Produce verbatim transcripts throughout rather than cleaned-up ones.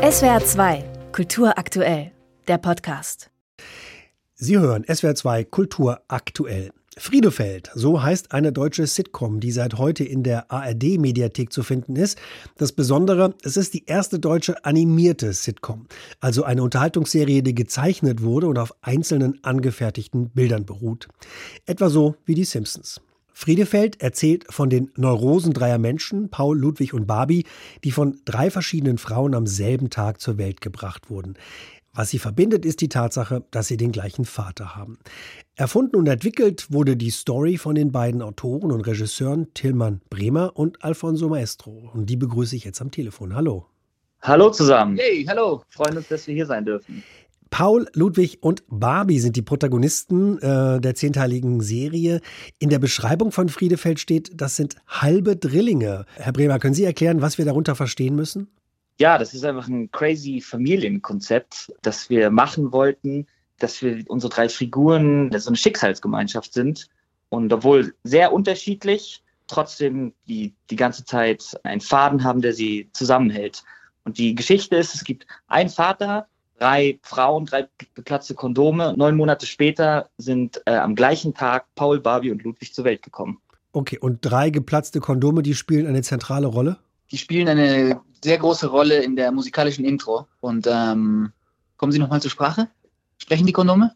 S W R zwei Kultur aktuell, der Podcast. Sie hören S W R zwei Kultur aktuell. Friedefeld, so heißt eine deutsche Sitcom, die seit heute in der A R D-Mediathek zu finden ist. Das Besondere, es ist die erste deutsche animierte Sitcom, also eine Unterhaltungsserie, die gezeichnet wurde und auf einzelnen angefertigten Bildern beruht. Etwa so wie die Simpsons. Friedefeld erzählt von den Neurosen dreier Menschen, Paul, Ludwig und Barbie, die von drei verschiedenen Frauen am selben Tag zur Welt gebracht wurden. Was sie verbindet, ist die Tatsache, dass sie den gleichen Vater haben. Erfunden und entwickelt wurde die Story von den beiden Autoren und Regisseuren Tilman Bremer und Alfonso Maestro. Und die begrüße ich jetzt am Telefon. Hallo. Hallo zusammen. Hey, hallo. Freuen uns, dass wir hier sein dürfen. Paul, Ludwig und Barbie sind die Protagonisten äh, der zehnteiligen Serie. In der Beschreibung von Friedefeld steht, das sind halbe Drillinge. Herr Bremer, können Sie erklären, was wir darunter verstehen müssen? Ja, das ist einfach ein crazy Familienkonzept, das wir machen wollten, dass wir unsere drei Figuren so eine Schicksalsgemeinschaft sind und obwohl sehr unterschiedlich, trotzdem die, die ganze Zeit einen Faden haben, der sie zusammenhält. Und die Geschichte ist, es gibt einen Vater, drei Frauen, drei geplatzte Kondome. Neun Monate später sind äh, am gleichen Tag Paul, Barbie und Ludwig zur Welt gekommen. Okay, und drei geplatzte Kondome, die spielen eine zentrale Rolle? Die spielen eine sehr große Rolle in der musikalischen Intro. Und ähm, kommen Sie nochmal zur Sprache? Sprechen die Kondome?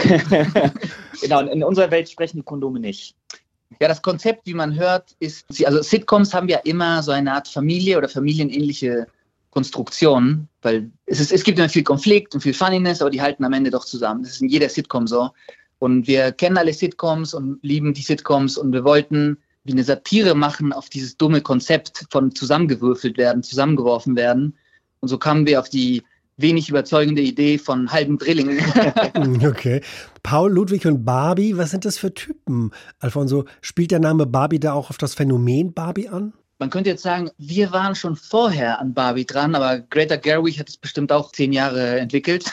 Genau, in unserer Welt sprechen die Kondome nicht. Ja, das Konzept, wie man hört, ist, also Sitcoms haben ja immer so eine Art Familie oder familienähnliche Konstruktion, weil es, ist, es gibt immer viel Konflikt und viel Funniness, aber die halten am Ende doch zusammen. Das ist in jeder Sitcom so. Und wir kennen alle Sitcoms und lieben die Sitcoms und wir wollten wie eine Satire machen auf dieses dumme Konzept von zusammengewürfelt werden, zusammengeworfen werden. Und so kamen wir auf die wenig überzeugende Idee von halben Drillingen. Okay. Paul, Ludwig und Barbie, was sind das für Typen? Alfonso, spielt der Name Barbie da auch auf das Phänomen Barbie an? Man könnte jetzt sagen, wir waren schon vorher an Barbie dran, aber Greta Gerwig hat es bestimmt auch zehn Jahre entwickelt.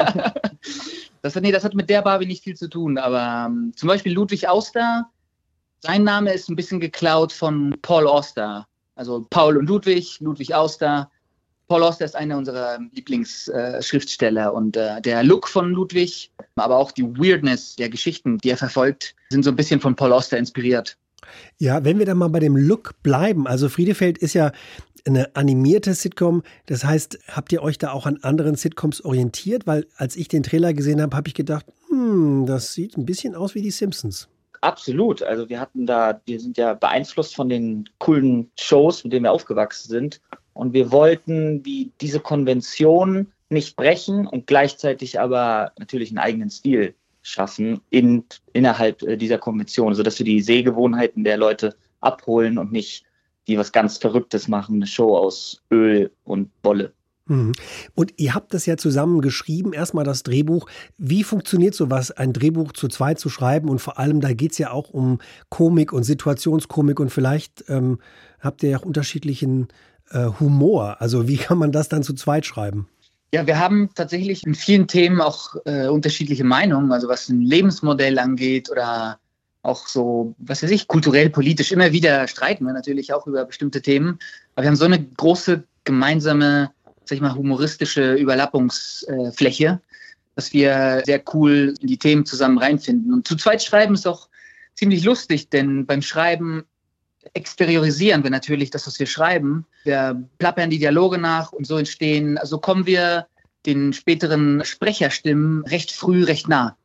das, hat, nee, das hat mit der Barbie nicht viel zu tun, aber ähm, zum Beispiel Ludwig Auster, sein Name ist ein bisschen geklaut von Paul Auster. Also Paul und Ludwig, Ludwig Auster. Paul Auster ist einer unserer Lieblingsschriftsteller äh, und äh, der Look von Ludwig, aber auch die Weirdness der Geschichten, die er verfolgt, sind so ein bisschen von Paul Auster inspiriert. Ja, wenn wir dann mal bei dem Look bleiben, also Friedefeld ist ja eine animierte Sitcom, das heißt, habt ihr euch da auch an anderen Sitcoms orientiert? Weil als ich den Trailer gesehen habe, habe ich gedacht, hm, das sieht ein bisschen aus wie die Simpsons. Absolut, also wir hatten da, wir sind ja beeinflusst von den coolen Shows, mit denen wir aufgewachsen sind und wir wollten wie diese Konvention nicht brechen und gleichzeitig aber natürlich einen eigenen Stil schaffen in, innerhalb dieser Konvention, sodass wir die Sehgewohnheiten der Leute abholen und nicht die was ganz Verrücktes machen, eine Show aus Öl und Wolle. Und ihr habt das ja zusammen geschrieben, erstmal das Drehbuch. Wie funktioniert sowas, ein Drehbuch zu zweit zu schreiben? Und vor allem, da geht es ja auch um Komik und Situationskomik und vielleicht ähm, habt ihr ja auch unterschiedlichen äh, Humor. Also wie kann man das dann zu zweit schreiben? Ja, wir haben tatsächlich in vielen Themen auch äh, unterschiedliche Meinungen, also was ein Lebensmodell angeht oder auch so, was weiß ich, kulturell, politisch. Immer wieder streiten wir natürlich auch über bestimmte Themen. Aber wir haben so eine große gemeinsame, sag ich mal, humoristische Überlappungsfläche, dass wir sehr cool in die Themen zusammen reinfinden. Und zu zweit schreiben ist auch ziemlich lustig, denn beim Schreiben exteriorisieren wir natürlich das, was wir schreiben. Wir plappern die Dialoge nach und so entstehen, also kommen wir den späteren Sprecherstimmen recht früh, recht nah.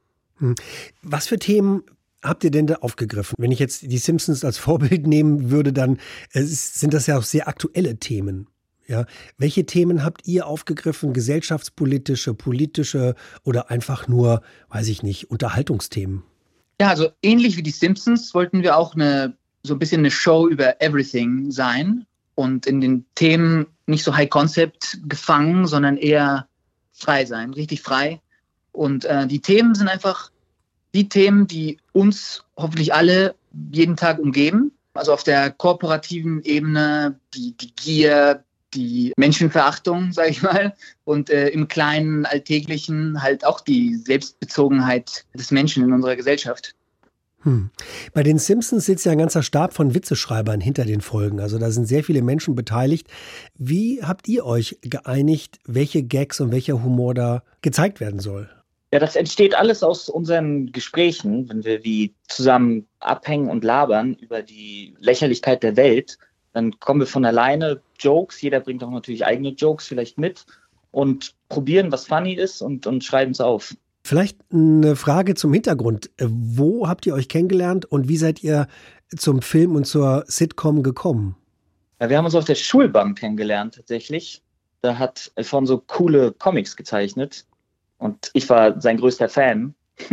Was für Themen habt ihr denn da aufgegriffen? Wenn ich jetzt die Simpsons als Vorbild nehmen würde, dann sind das ja auch sehr aktuelle Themen. Ja, welche Themen habt ihr aufgegriffen? Gesellschaftspolitische, politische oder einfach nur, weiß ich nicht, Unterhaltungsthemen? Ja, also ähnlich wie die Simpsons wollten wir auch eine so ein bisschen eine Show über Everything sein und in den Themen nicht so High Concept gefangen, sondern eher frei sein, richtig frei. Und äh, die Themen sind einfach die Themen, die uns hoffentlich alle jeden Tag umgeben. Also auf der korporativen Ebene, die, die Gier, die Menschenverachtung, sage ich mal, und äh, im kleinen Alltäglichen halt auch die Selbstbezogenheit des Menschen in unserer Gesellschaft. Hm. Bei den Simpsons sitzt ja ein ganzer Stab von Witzeschreibern hinter den Folgen. Also da sind sehr viele Menschen beteiligt. Wie habt ihr euch geeinigt, welche Gags und welcher Humor da gezeigt werden soll? Ja, das entsteht alles aus unseren Gesprächen, wenn wir wie zusammen abhängen und labern über die Lächerlichkeit der Welt. Dann kommen wir von alleine Jokes. Jeder bringt auch natürlich eigene Jokes vielleicht mit und probieren, was funny ist und, und schreiben es auf. Vielleicht eine Frage zum Hintergrund. Wo habt ihr euch kennengelernt und wie seid ihr zum Film und zur Sitcom gekommen? Ja, wir haben uns auf der Schulbank kennengelernt tatsächlich. Da hat Alfonso coole Comics gezeichnet und ich war sein größter Fan.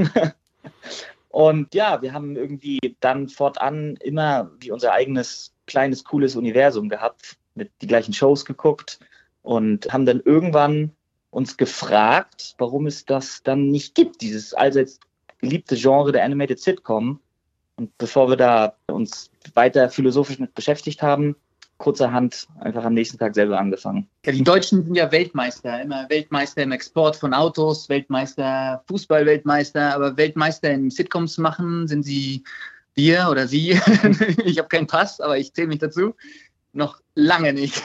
Und ja, wir haben irgendwie dann fortan immer wie unser eigenes kleines, cooles Universum gehabt, mit die gleichen Shows geguckt und haben dann irgendwann uns gefragt, warum es das dann nicht gibt, dieses allseits geliebte Genre der Animated Sitcom. Und bevor wir da uns weiter philosophisch mit beschäftigt haben, kurzerhand einfach am nächsten Tag selber angefangen. Ja, die Deutschen sind ja Weltmeister, immer Weltmeister im Export von Autos, Weltmeister, Fußball-Weltmeister, aber Weltmeister in Sitcoms machen sind sie, wir oder sie, ich habe keinen Pass, aber ich zähle mich dazu, noch lange nicht.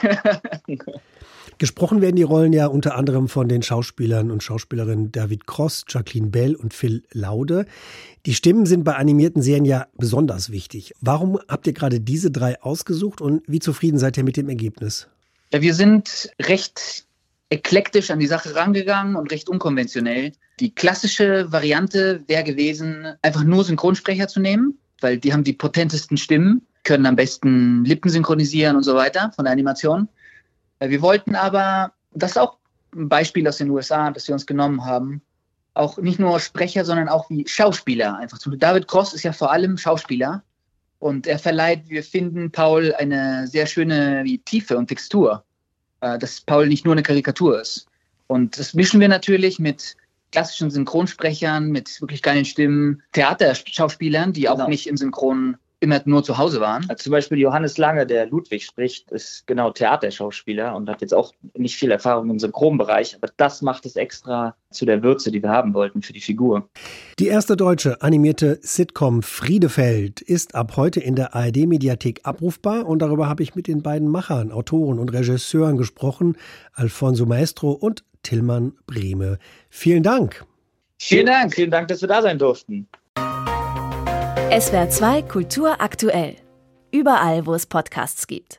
Gesprochen werden die Rollen ja unter anderem von den Schauspielern und Schauspielerinnen David Cross, Jacqueline Bell und Phil Laude. Die Stimmen sind bei animierten Serien ja besonders wichtig. Warum habt ihr gerade diese drei ausgesucht und wie zufrieden seid ihr mit dem Ergebnis? Ja, wir sind recht eklektisch an die Sache rangegangen und recht unkonventionell. Die klassische Variante wäre gewesen, einfach nur Synchronsprecher zu nehmen, weil die haben die potentesten Stimmen, können am besten Lippen synchronisieren und so weiter von der Animation. Wir wollten aber, das ist auch ein Beispiel aus den U S A, das wir uns genommen haben, auch nicht nur Sprecher, sondern auch wie Schauspieler. Einfach zu. David Cross ist ja vor allem Schauspieler und er verleiht, wir finden, Paul eine sehr schöne wie Tiefe und Textur, dass Paul nicht nur eine Karikatur ist. Und das mischen wir natürlich mit klassischen Synchronsprechern, mit wirklich geilen Stimmen, Theaterschauspielern, die Genau. auch nicht im Synchron immer nur zu Hause waren. Also zum Beispiel Johannes Lange, der Ludwig spricht, ist genau Theaterschauspieler und hat jetzt auch nicht viel Erfahrung im Synchronbereich, aber das macht es extra zu der Würze, die wir haben wollten für die Figur. Die erste deutsche animierte Sitcom Friedefeld ist ab heute in der A R D-Mediathek abrufbar und darüber habe ich mit den beiden Machern, Autoren und Regisseuren gesprochen, Alfonso Maestro und Tilman Brehme. Vielen Dank. Vielen Dank. Vielen Dank, dass wir da sein durften. S W R zwei Kultur aktuell. Überall, wo es Podcasts gibt.